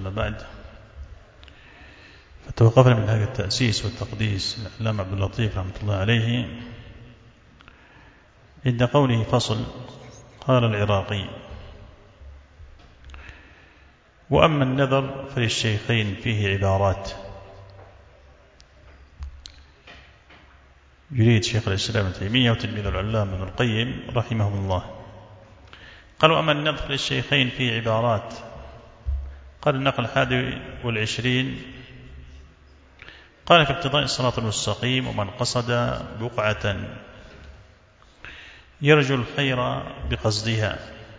أما بعد، فتوقفنا من هذا التأسيس والتقديس العلامة عبد اللطيف رحمة الله عليه عند قوله فصل. قال العراقي: وأما النذر فللشيخين فيه عبارات. يريد شيخ الإسلام ابن تيمية وتلميذ العلامة ابن القيم رحمهم الله. قال: وأما النذر للشيخين فيه عبارات. قال النقل 21: قال: في اقتضاء الصراط المستقيم: ومن قصد بقعة يرجو الخير بقصدها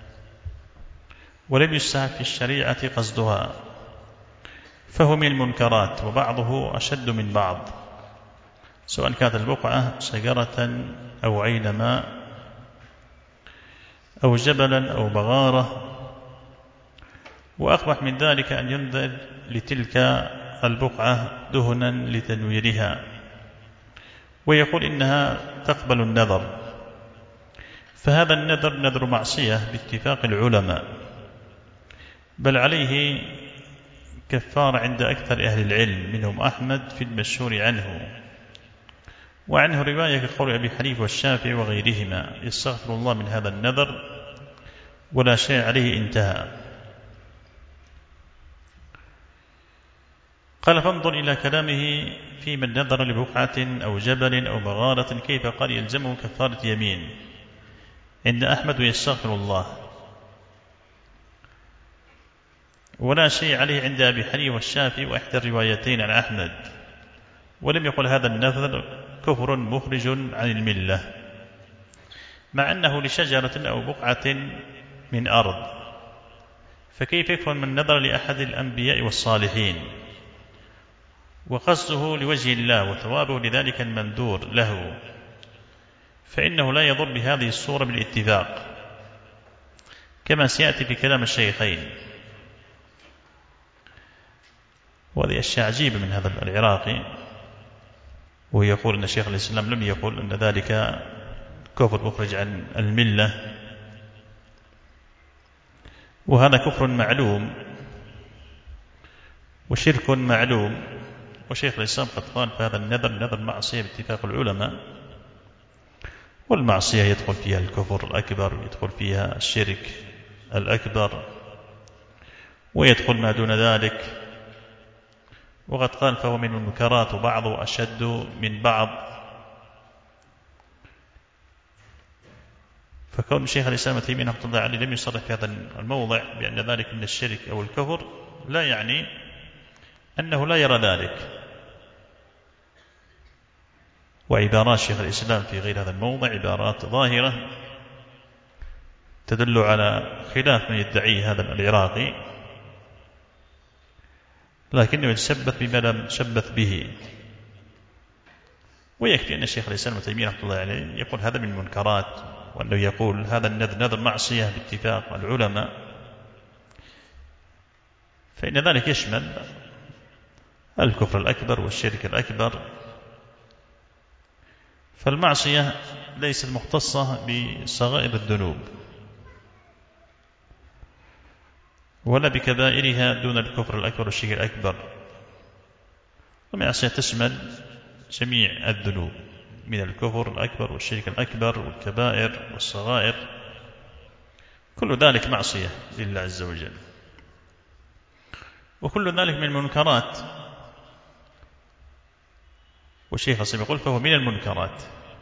ولم يستحب في الشريعة قصدها فهو من المنكرات، وبعضه أشد من بعض، سواء كانت البقعة شجرة أو عين ماء أو جبلا أو بغارة. وأقبح من ذلك أن ينذر لتلك البقعة دهنا لتنويرها ويقول إنها تقبل النذر، فهذا النذر نذر معصية باتفاق العلماء، بل عليه كفار عند أكثر أهل العلم منهم أحمد في المشهور عنه، وعنه رواية كقول أبي حنيفة والشافعي وغيرهما: يستغفر الله من هذا النذر ولا شيء عليه، انتهى. قال: فانظر إلى كلامه في من نذر لبقعة أو جبل أو بغارة كيف قال يلزمه كفارة يمين عند أحمد ويستغفر الله، ولا شيء عليه عند أبي حنيفة والشافعي وإحدى الروايتين عن أحمد، ولم يقل هذا النذر كفر مخرج عن الملة، مع أنه لشجرة أو بقعة من أرض، فكيف يكفر من نذر لأحد الأنبياء والصالحين وقصده لوجه الله وثوابه لذلك المنذور له، فإنه لا يضر بهذه الصورة بالاتفاق، كما سيأتي في كلام الشيخين. وهذه أشياء عجيبة من هذا العراقي، وهو يقول أن شيخ الإسلام لم يقل أن ذلك كفر مخرج عن الملة، وهذا كفر معلوم وشرك معلوم، وشيخ الإسلام قد قال فهذا النذر نذر معصية باتفاق العلماء، والمعصية يدخل فيها الكفر الأكبر، يدخل فيها الشرك الأكبر، ويدخل ما دون ذلك، وقد قال فهو من المنكرات وبعضه أشد من بعض. فكون شيخ الإسلام ابن تيمية رحمه الله عليه لم يصرح في هذا الموضع بأن ذلك من الشرك أو الكفر لا يعني أنه لا يرى ذلك، وعبارات شيخ الإسلام في غير هذا الموضع عبارات ظاهرة تدل على خلاف ما يدعيه هذا العراقي، لكنه يتشبث بما لم يتشبث به. ويكفي أن شيخ الإسلام ابن تيمية رحمه الله عليه يقول هذا من المنكرات، وأنه يقول هذا النذر معصية باتفاق العلماء، فإن ذلك يشمل الكفر الأكبر والشرك الأكبر. فالمعصية ليست مختصة بصغائر الذنوب ولا بكبائرها دون الكفر الأكبر والشرك الأكبر، والمعصية تشمل جميع الذنوب من الكفر الأكبر والشرك الأكبر والكبائر والصغائر، كل ذلك معصية لله عز وجل، وكل ذلك من المنكرات. والشيخ الصيب يقول فهو من المنكرات.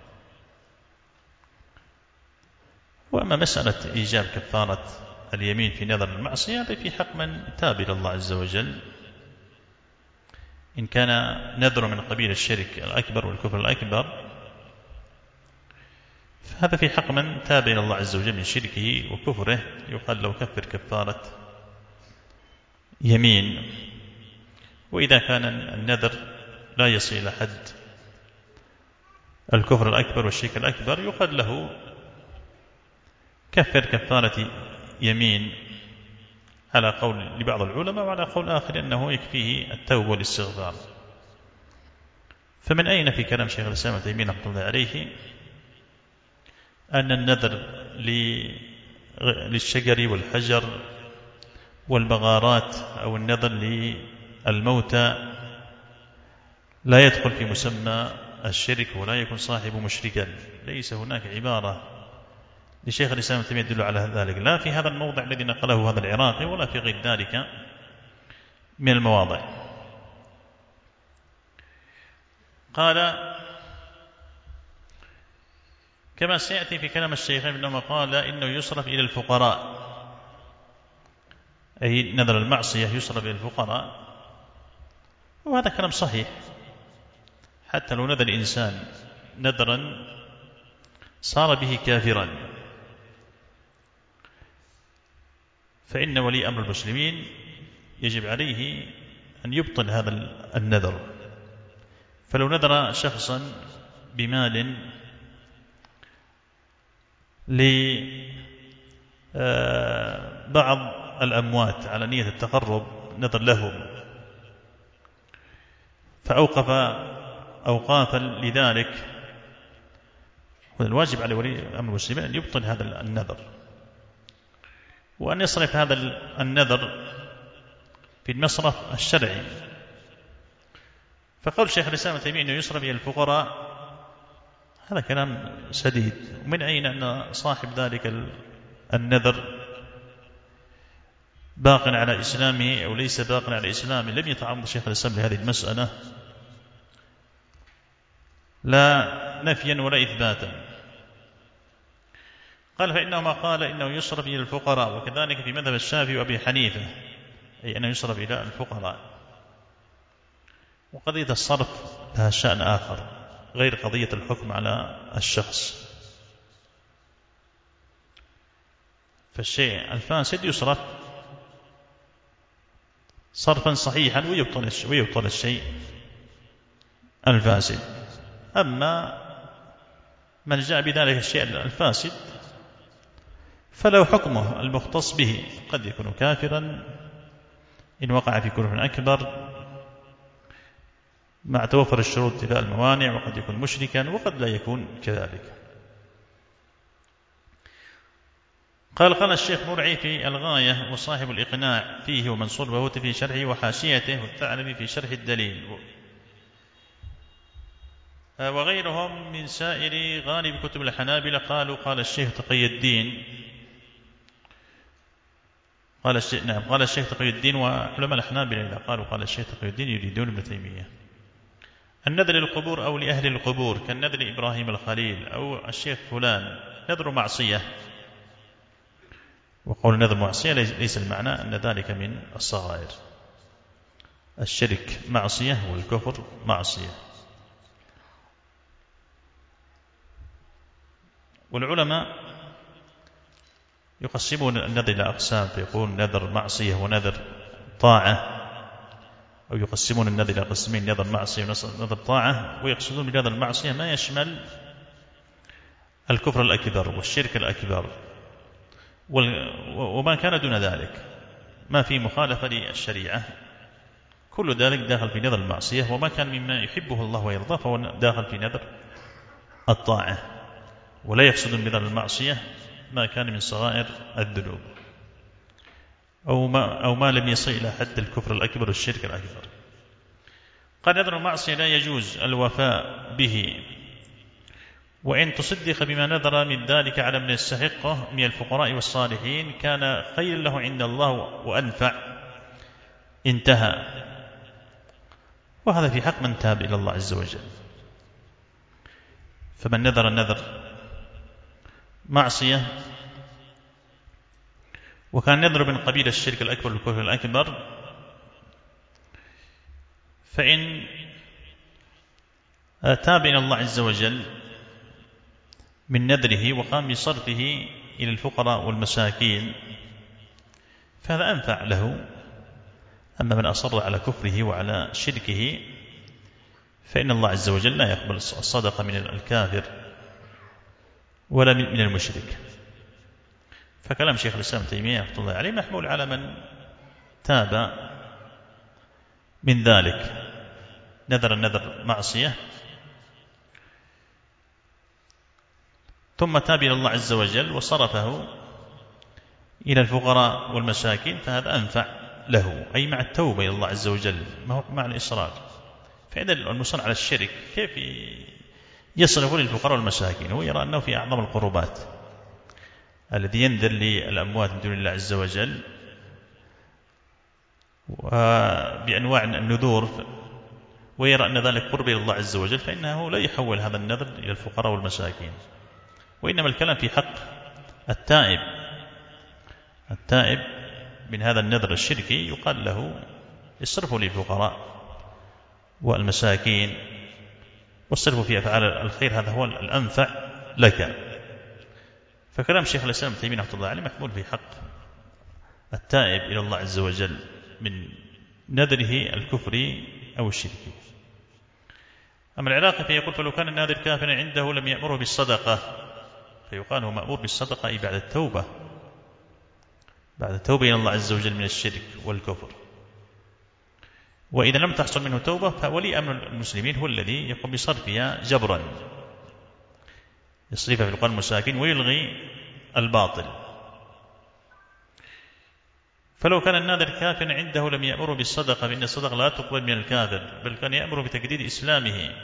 وأما مسألة إيجاب كفارة اليمين في نذر المعصية هذا في حق من تاب إلى الله عز وجل، إن كان نذر من قبيل الشرك الأكبر والكفر الأكبر فهذا في حق من تاب إلى الله عز وجل من شركه وكفره، يقال له كفر كفارة يمين. وإذا كان النذر لا يصل إلى حد الكفر الأكبر والشرك الأكبر يقال له كفر كفارة يمين، على قول لبعض العلماء، وعلى قول آخر أنه يكفيه التوبة والاستغفار. فمن أين في كلام شيخ الإسلام ابن تيمية رحمه الله عليه أن النذر للشجر والحجر والبغارات أو النذر للموتى لا يدخل في مسمى الشرك ولا يكون صاحب مشركا. ليس هناك عبارة لشيخ الإسلام ابن تيمية يدل على ذلك، لا في هذا الموضع الذي نقله هذا العراقي ولا في غير ذلك من المواضع. قال كما سيأتي في كلام الشيخين إنما قال إنه يصرف إلى الفقراء، أي نذر المعصية يصرف إلى الفقراء، وهذا كلام صحيح. حتى لو نذر الإنسان نذرا صار به كافرا فإن ولي أمر المسلمين يجب عليه أن يبطل هذا النذر. فلو نذر شخصا بمال لبعض الأموات على نية التقرب، نذر لهم، فأوقف أوقافا لذلك، والواجب على ولي أمر المسلمين أن يبطل هذا النذر وأن يصرف هذا النذر في المصرف الشرعي. فقول شيخ الإسلام ابن تيمية أنه يصرف إلى الفقراء هذا كلام سديد. ومن أين أن صاحب ذلك النذر باق على إسلامه أو ليس باق على إسلامه؟ لم يتعرض شيخ الإسلام لهذه المسألة لا نفيا ولا إثباتا. قال فإنه ما قال إنه يصرف إلى الفقراء، وكذلك في مذهب الشافعي وأبي حنيفة، أي أنه يصرف إلى الفقراء. وقضية الصرف لها شأن آخر غير قضية الحكم على الشخص. فالشيء الفاسد يصرف صرفا صحيحا ويبطل الشيء الفاسد. أما من جاء بذلك الشيء الفاسد فلو حكمه المختص به، قد يكون كافرا إن وقع في كفر أكبر مع توفر الشروط تلاء الموانع، وقد يكون مشركا وقد لا يكون كذلك. قال الشيخ مرعي في الغاية وصاحب الإقناع فيه ومنصور بهوت في شرحه وحاشيته والثعلبي في شرح الدليل وغيرهم من سائر غالب كتب الحنابلة قالوا قال الشيخ تقي الدين قال الشيخ تقي الدين. وعلماء الحنابلة إذا قالوا قال الشيخ تقي الدين يريدون ابن تيمية. النذر للقبور أو لأهل القبور كالنذر إبراهيم الخليل أو الشيخ فلان نذر معصية. وقول نذر معصية ليس المعنى أن ذلك من الصغائر. الشرك معصية والكفر معصية. والعلماء يقسمون النذر إلى أقسام، فيقول نذر معصية ونذر طاعة، أو يقسمون النذر إلى قسمين، نذر معصية ونذر طاعة، ويقصدون بنذر المعصية ما يشمل الكفر الأكبر والشرك الأكبر وما كان دون ذلك ما في مخالفة للشريعة، كل ذلك داخل في نذر المعصية. وما كان مما يحبه الله ويرضاه فهو داخل في نذر الطاعة. ولا يقصد بنذر المعصية ما كان من صغائر الذنوب أو ما لم يصل إلى حد الكفر الأكبر والشرك الأكبر. قال نذر المعصية لا يجوز الوفاء به، وإن تصدق بما نذر من ذلك على من يستحقه من الفقراء والصالحين كان خير له عند الله وأنفع. انتهى. وهذا في حق من تاب إلى الله عز وجل. فمن نذر النذر معصية وكان نذر من قبيل الشرك الأكبر والكفر الأكبر، فإن تاب إلى الله عز وجل من نذره وقام بصرفه إلى الفقراء والمساكين فهذا أنفع له. أما من أصر على كفره وعلى شركه فإن الله عز وجل لا يقبل الصدقة من الكافر ولا من المشرك. فكلام شيخ الإسلام ابن تيمية رحمة الله عليه محمول على من تاب من ذلك، نذر النذر معصية ثم تاب إلى الله عز وجل وصرفه إلى الفقراء والمساكين فهذا أنفع له، أي مع التوبة إلى الله عز وجل، ما هو مع الإصرار. فإذا المصر على الشرك كيف يصرف للفقراء والمساكين؟ هو يرى أنه في أعظم القربات، الذي ينذر للأموات من دون الله عز وجل وبأنواع النذور ويرى أن ذلك قرب إلى الله عز وجل، فإنه لا يحول هذا النذر إلى الفقراء والمساكين. وإنما الكلام في حق التائب من هذا النذر الشركي يقال له اصرفوا للفقراء والمساكين واصرفوا في أفعال الخير، هذا هو الأنفع لك. فكلام شيخ الإسلام ابن تيمية رحمه الله عليه محمول في حق التائب إلى الله عز وجل من نذره الكفري أو الشركي. أما العراقي فيقول فلو كان الناذر كافرا عنده لم يأمره بالصدقة، فيقال هو مأمور بالصدقة أي بعد التوبة، إلى الله عز وجل من الشرك والكفر. وإذا لم تحصل منه توبة فولي أمر المسلمين هو الذي يقوم بصرفها جبرا، يصرفها في القرى المساكين ويلغي الباطل. فلو كان الناذر كافرا عنده لم يأمره بالصدقة، فإن الصدقة لا تقبل من الكافر، بل كان يأمره بتجديد إسلامه.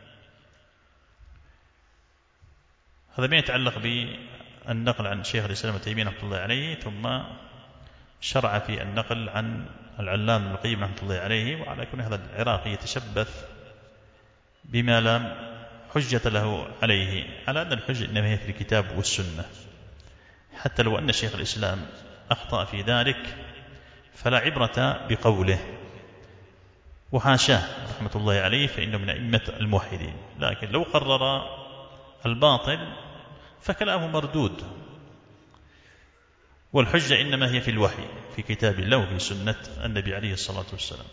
هذا ما يتعلق بالنقل عن شيخ الإسلام ابن تيمية رحمه الله عليه، ثم شرع في النقل عن العلامة ابن القيم رحمه الله عليه. وعلى كل هذا العراقي يتشبث بما لا حجة له عليه، على أن الحجة إنما هي في الكتاب والسنة، حتى لو أن شيخ الإسلام أخطأ في ذلك فلا عبرة بقوله، وحاشاه رحمة الله عليه فإنه من أئمة الموحدين. لكن لو قرر الباطل فكلامه مردود، والحجة إنما هي في الوحي في كتاب الله وفي سنة النبي عليه الصلاة والسلام.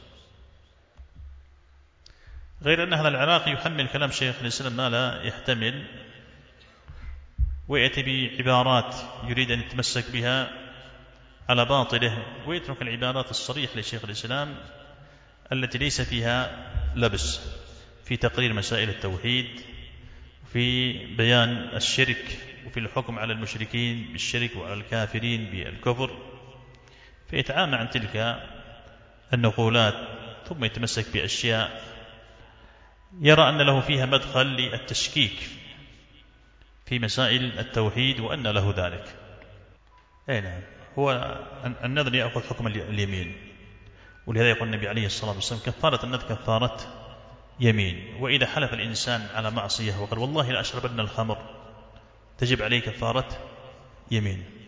غير أن هذا العراقي يحمل كلام شيخ الإسلام ما لا يحتمل، ويأتي بعبارات يريد أن يتمسك بها على باطله، ويترك العبارات الصريحة لشيخ الإسلام التي ليس فيها لبس في تقرير مسائل التوحيد، في بيان الشرك، وفي الحكم على المشركين بالشرك وعلى الكافرين بالكفر، فيتعامى عن تلك النقولات ثم يتمسك بأشياء يرى أن له فيها مدخل للتشكيك في مسائل التوحيد وأن له ذلك. نعم، هو النذر يأخذ حكم اليمين، ولهذا يقول النبي عليه الصلاة والسلام كفارة النذر كفارة يمين. وإذا حلف الإنسان على معصية وقال والله لا أشربن الخمر تجب عليه كفارة يمين.